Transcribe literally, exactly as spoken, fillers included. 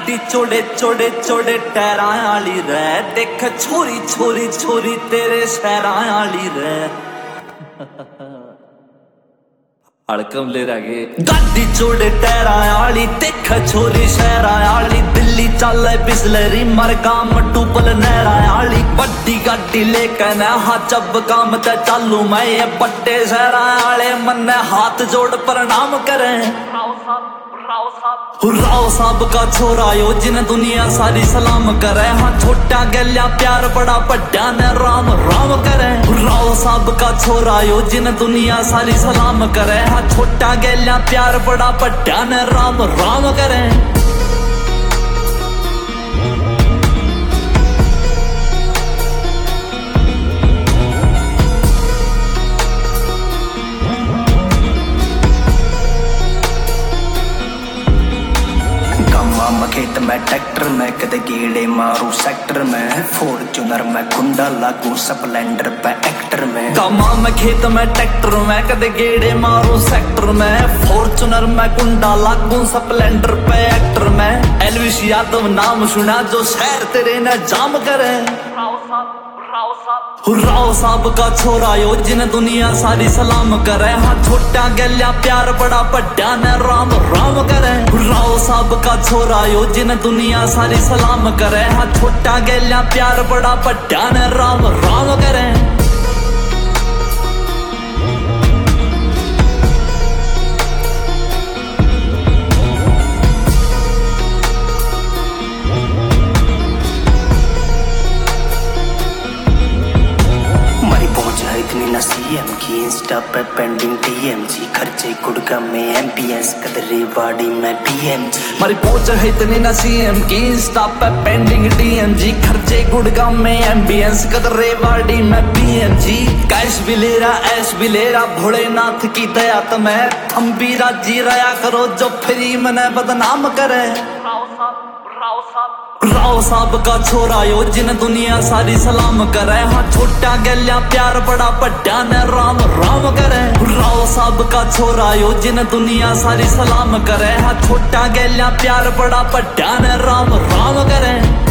गाड़ी चोड़े चोड़े चोड़े टैरां आली रे, देख छोरी छोरी छोरी तेरे शहरां आली रे। हड़कम ले रहे गाड़ी चोड़े टैरां आली, देख छोरी शहरां आली। दिल्ली चले बिस्लरी मरगाम टूबल नहरां आली। बड्डी गाड़ी लेके ना हा जब काम ते चालू मैं, ये बड्डे शहरां आले मन्ने हाथ जोड़ प्रणाम करें। राव साहब का छोरा यो जिन दुनिया सारी सलाम करे, हाँ छोटा गल्या प्यार बड़ा बड्डा ने राम राम करे। राव साहब का छोरा यो जिन दुनिया सारी सलाम करे, हाँ छोटा गल्या प्यार बड़ा बड्डा ने राम राम करे। खेत में ट्रैक्टर में कदे गेड़े मारू सेक्टर में, फॉर्च्यूनर में कुंडा लागू स्प्लेंडर पे एक्टर में। कामा में खेत में ट्रैक्टर में कदे गेड़े मारू सेक्टर में, फॉर्च्यूनर में कुंडा लागू स्प्लेंडर पे एक्टर में। एलविश यादव नाम सुना जो शहर तेरे ने जाम करे। राव साहब का छोरा यो जिन दुनिया सारी सलाम करे, हाँ छोटा गल्या प्यार बड़ा बड्डा ने राम राम करे। राव साहब का छोरा यो जिन दुनिया सारी सलाम करे, हाँ छोटा गल्या प्यार बड़ा बड्डा ने राम राम करे। इतनी सीएम की इंस्टा पे पेंडिंग टीएमजी, खर्चे गुड़गांव में एमपीएस कदरे वाड़ी में पीएमजी। मारी पहुंच है इतनी ना सीएम की इंस्टा पे पेंडिंग टीएमजी, खर्चे गुड़गांव में एमपीएस कदरे वाड़ी में पीएमजी। कैश भी ले रहा ऐश भी ले रहा भोलेनाथ की दया तुम्हें, हम भी राजी रहा करो जो फ्री मने बदनाम करे। राव साहब का छोरा यो जिन दुनिया सारी सलाम करे, हाँ छोटा गल्या प्यार बड़ा बड्डा ने राम राम करे। राव साहब का छोरा यो जिन दुनिया सारी सलाम करे, हाँ छोटा गल्या प्यार बड़ा बड्डा ने राम राम करे।